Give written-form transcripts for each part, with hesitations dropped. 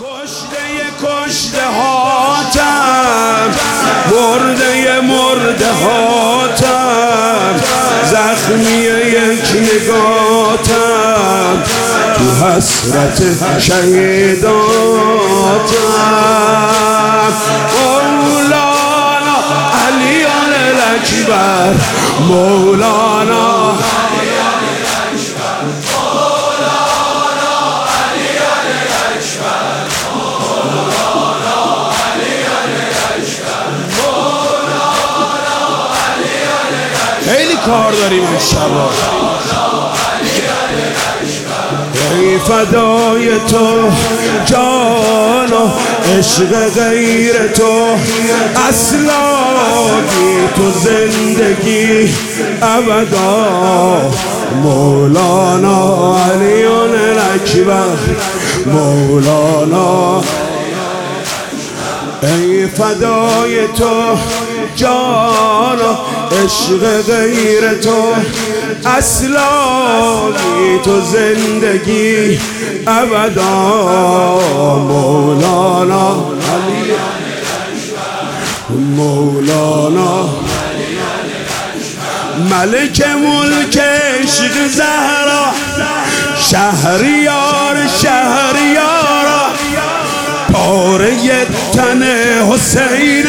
کشته هاتم، مرده هاتم، زخمی یک نگاتم، تو حسرت شهیداتم. مولانا علی الاکبر، مولانا خیلی کار داریم امشب. ای فدای تو جان و عشق غیر تو، اصلا بی تو زندگی ابدا. مولانا علی الاکبر، مولانا. ای فدای تو جان و عشق غیر تو، اصلا بی تو زندگی ابدا. مولانا مولانا ملک ملک عشق زهرا، شهریار شهریارا، پاره تن حسین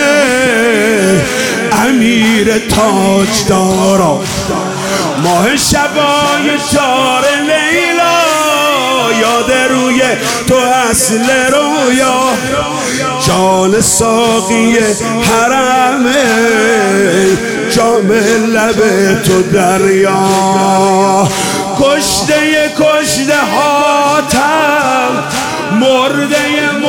امیر تاجدارا، ماه شبای تار لیلا، یاد روی تو اصل رویا، جان ساقی حرمه، جام لب تو دریا. کشته هاتم، مرده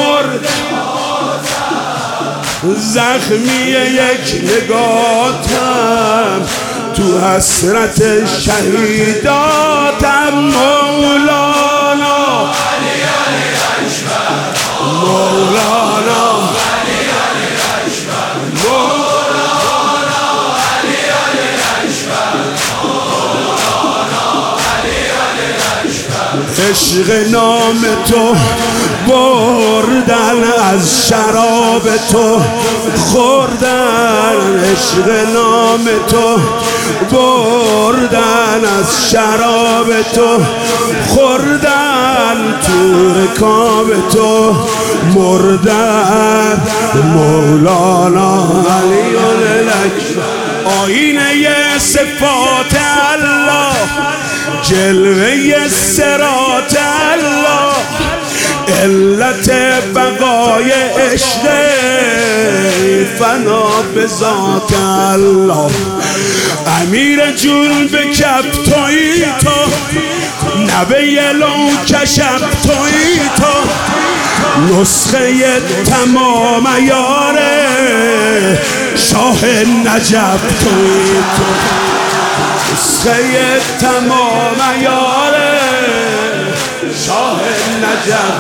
زخمی یک نگاتم، تو حسرت شهیداتم. مولانا علی الاکبر، مولانا علی الاکبر، مولانا علی الاکبر، مولانا علی الاکبر. عشق نام تو بردن، از شراب تو خوردن، عشق نام تو بردن، از شراب تو خوردن، تو رکاب تو مردن. مولانا علی الاکبر. آینه صفات الله، جلوه صراط الله، علت بقای عشق فنا به ذات الله. امیر جون به کف تویی تو، نبه لو کشف تویی تو، نسخه تمام یاره شاه نجف تویی تو، نسخه تمام یاره شاه نجف.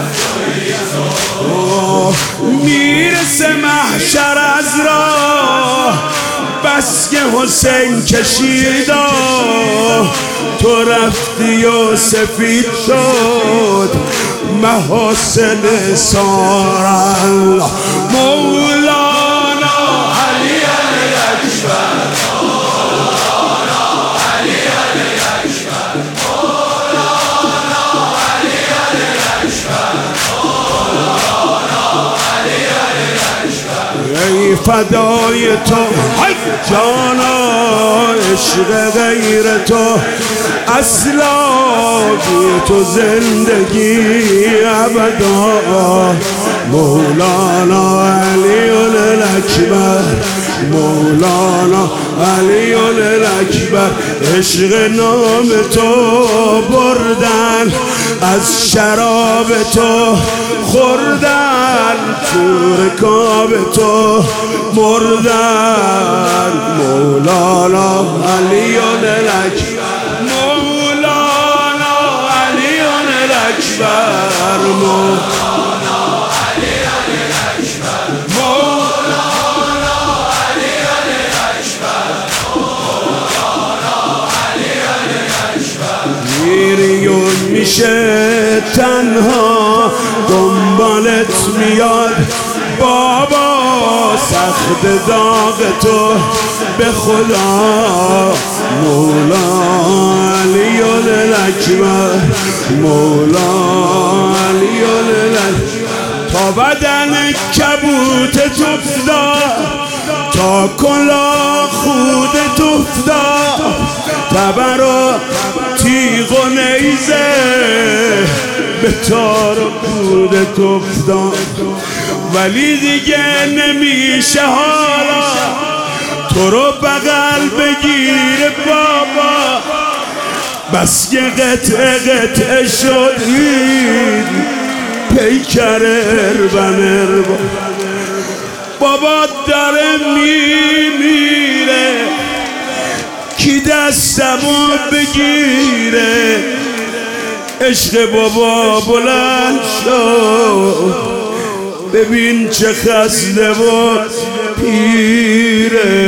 میرسه محشر از راه، بس که حسین کشیدا، تو رفتی و سفید شد محاسن سار الله. مولانا علی الاکبر، مولانا علی الاکبر، مولانا علی الاکبر، مولانا علی الاکبر. ای فدای تو جانا، عشق غیر تو، اصلا بی تو زندگی ابدا. مولانا علی الاکبر، مولانا علی الاکبر. عشق نام تو بردن، از شراب تو خوردن، تو رکاب تو مردن. مولانا علی الاکبر، مولانا علی الاکبر، مولانا علی الاکبر، مولانا علی الاکبر، مولانا علی الاکبر. میریون میشه تنها دنبال حالت میاد بابا سخت داغ تو به خدا مولا علی الاکبر مولا علی الاکبر تا بدن کبوت افتاد تا کلا خودت افتاد تبر و تیغ و نیزه به تار و پودت افتاد ولی دیگه نمیشه حالا تو رو بغل بگیر بابا بس که قطعه قطعه شد این پیکر اربن بابا داره میمیره کی دستمو بگیره عشق بابا بلند شد ببین چه خسته و پیره